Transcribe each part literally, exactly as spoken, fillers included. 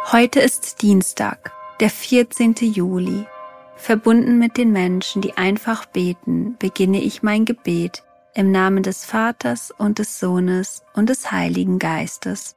Heute ist Dienstag, der vierzehnte Juli. Verbunden mit den Menschen, die einfach beten, beginne ich mein Gebet im Namen des Vaters und des Sohnes und des Heiligen Geistes.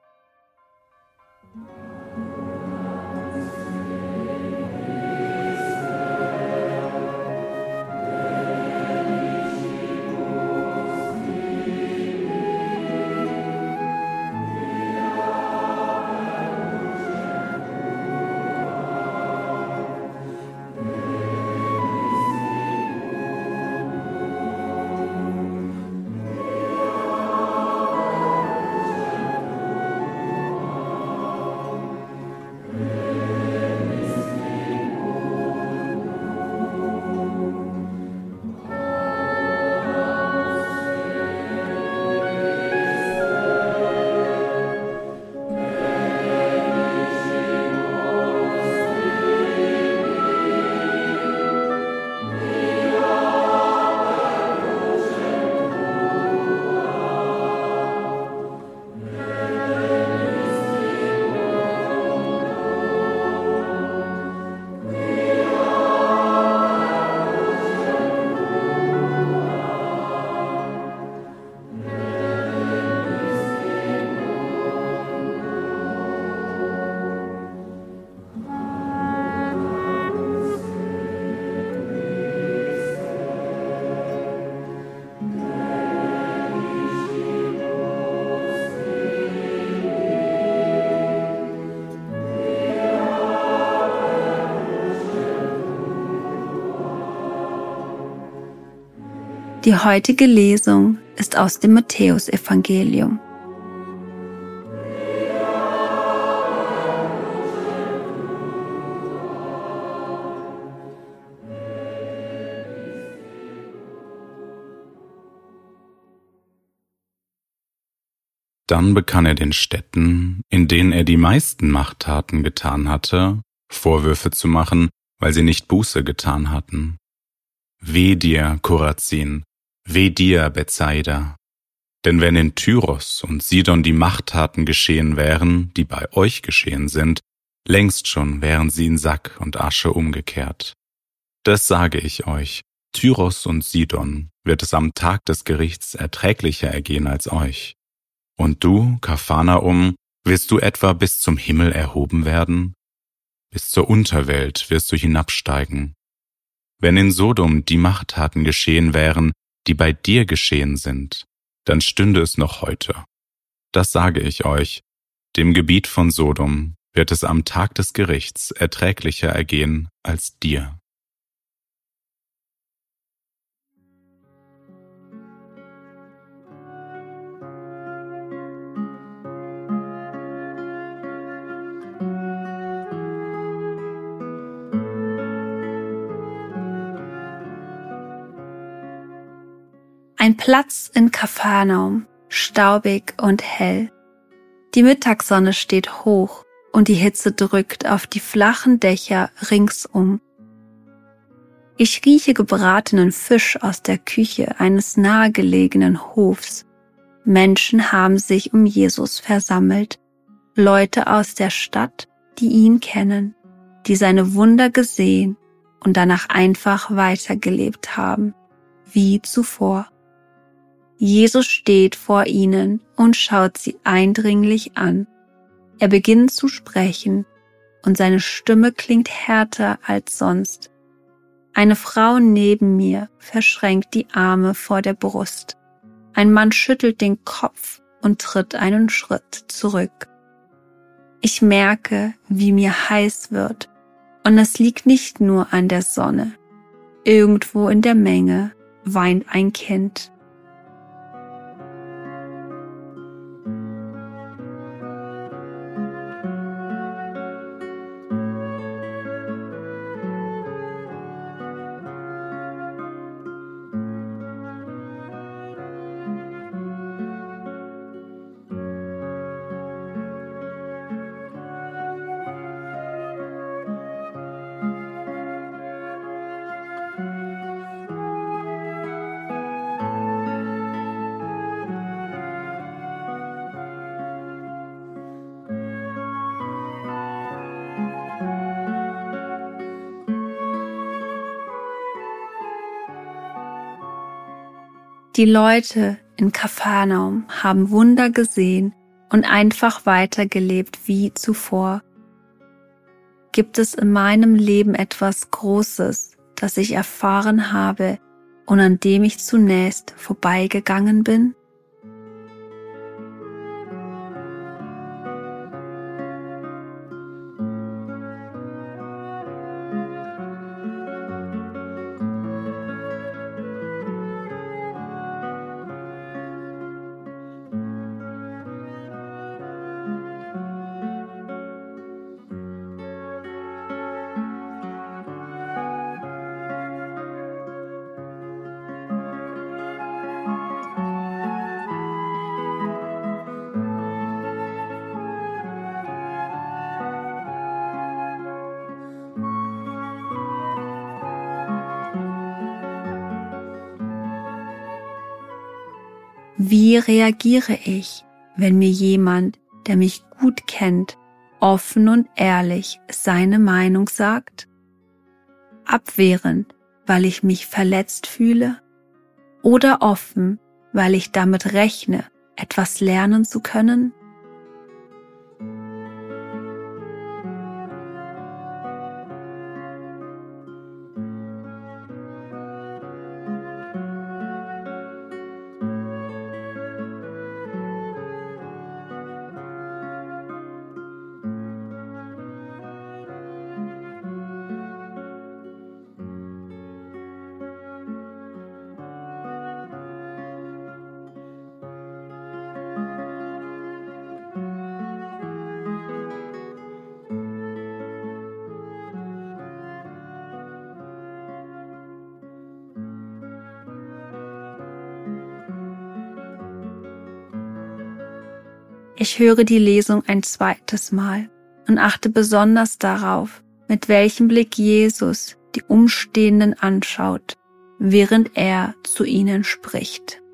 Die heutige Lesung ist aus dem Matthäusevangelium. Dann begann er den Städten, in denen er die meisten Machttaten getan hatte, Vorwürfe zu machen, weil sie nicht Buße getan hatten. Weh dir, Chorazin! Weh dir, Bethsaida! Denn wenn in Tyros und Sidon die Machttaten geschehen wären, die bei euch geschehen sind, längst schon wären sie in Sack und Asche umgekehrt. Das sage ich euch, Tyros und Sidon wird es am Tag des Gerichts erträglicher ergehen als euch. Und du, Kapharnaum, wirst du etwa bis zum Himmel erhoben werden? Bis zur Unterwelt wirst du hinabsteigen. Wenn in Sodom die Machttaten geschehen wären, die bei dir geschehen sind, dann stünde es noch heute. Das sage ich euch, dem Gebiet von Sodom wird es am Tag des Gerichts erträglicher ergehen als dir. Ein Platz in Kapharnaum, staubig und hell. Die Mittagssonne steht hoch und die Hitze drückt auf die flachen Dächer ringsum. Ich rieche gebratenen Fisch aus der Küche eines nahegelegenen Hofs. Menschen haben sich um Jesus versammelt, Leute aus der Stadt, die ihn kennen, die seine Wunder gesehen und danach einfach weitergelebt haben, wie zuvor. Jesus steht vor ihnen und schaut sie eindringlich an. Er beginnt zu sprechen und seine Stimme klingt härter als sonst. Eine Frau neben mir verschränkt die Arme vor der Brust. Ein Mann schüttelt den Kopf und tritt einen Schritt zurück. Ich merke, wie mir heiß wird, und es liegt nicht nur an der Sonne. Irgendwo in der Menge weint ein Kind. Die Leute in Kapharnaum haben Wunder gesehen und einfach weitergelebt wie zuvor. Gibt es in meinem Leben etwas Großes, das ich erfahren habe und an dem ich zunächst vorbeigegangen bin? Wie reagiere ich, wenn mir jemand, der mich gut kennt, offen und ehrlich seine Meinung sagt? Abwehrend, weil ich mich verletzt fühle? Oder offen, weil ich damit rechne, etwas lernen zu können? Ich höre die Lesung ein zweites Mal und achte besonders darauf, mit welchem Blick Jesus die Umstehenden anschaut, während er zu ihnen spricht.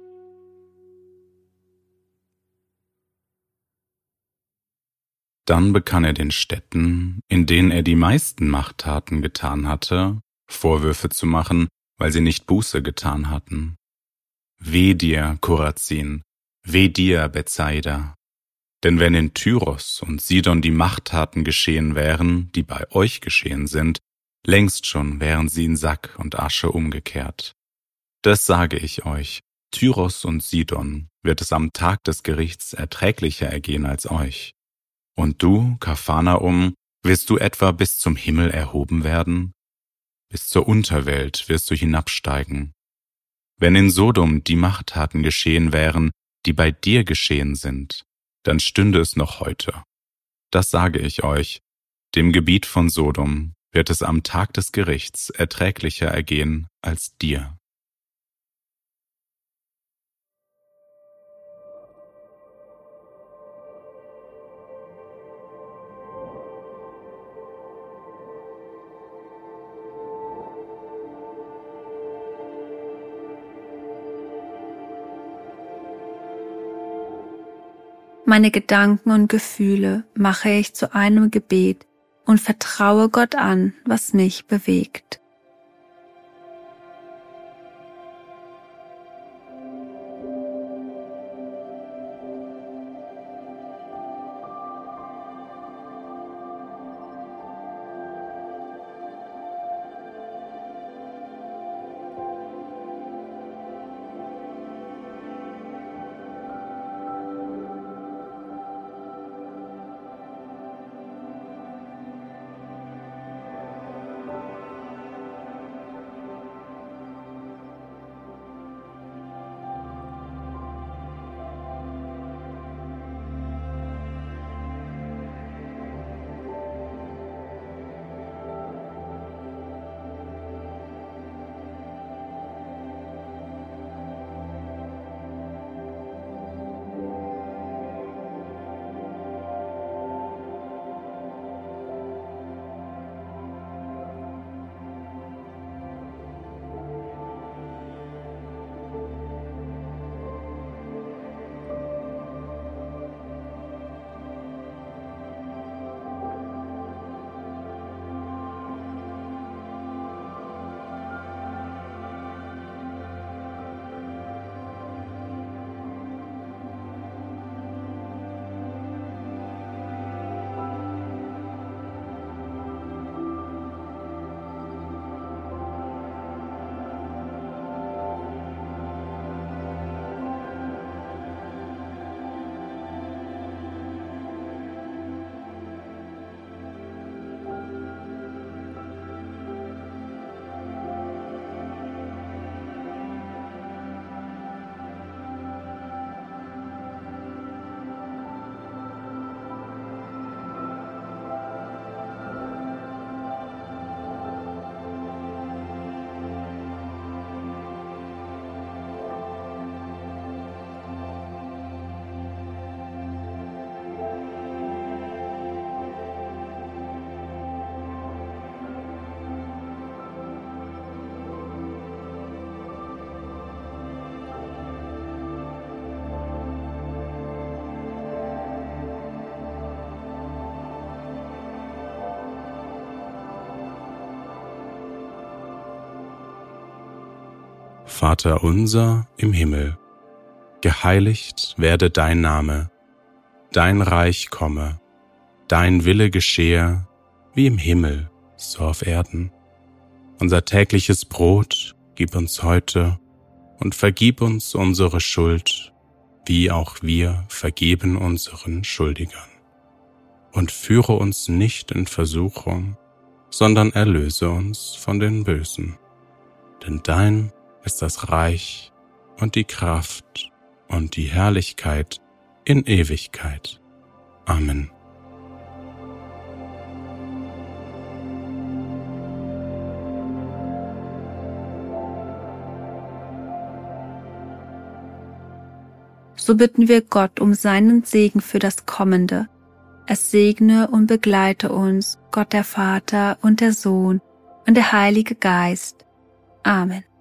Dann begann er den Städten, in denen er die meisten Machttaten getan hatte, Vorwürfe zu machen, weil sie nicht Buße getan hatten. Weh dir, Chorazin, weh dir, Bethsaida! Denn wenn in Tyros und Sidon die Machttaten geschehen wären, die bei euch geschehen sind, längst schon wären sie in Sack und Asche umgekehrt. Das sage ich euch, Tyros und Sidon wird es am Tag des Gerichts erträglicher ergehen als euch. Und du, Kapharnaum, wirst du etwa bis zum Himmel erhoben werden? Bis zur Unterwelt wirst du hinabsteigen. Wenn in Sodom die Machttaten geschehen wären, die bei dir geschehen sind, dann stünde es noch heute. Das sage ich euch, dem Gebiet von Sodom wird es am Tag des Gerichts erträglicher ergehen als dir. Meine Gedanken und Gefühle mache ich zu einem Gebet und vertraue Gott an, was mich bewegt. Vater unser im Himmel, geheiligt werde dein Name, dein Reich komme, dein Wille geschehe, wie im Himmel, so auf Erden. Unser tägliches Brot gib uns heute und vergib uns unsere Schuld, wie auch wir vergeben unseren Schuldigern. Und führe uns nicht in Versuchung, sondern erlöse uns von den Bösen. Denn dein ist das Reich und die Kraft und die Herrlichkeit in Ewigkeit. Amen. So bitten wir Gott um seinen Segen für das Kommende. Es segne und begleite uns, Gott der Vater und der Sohn und der Heilige Geist. Amen.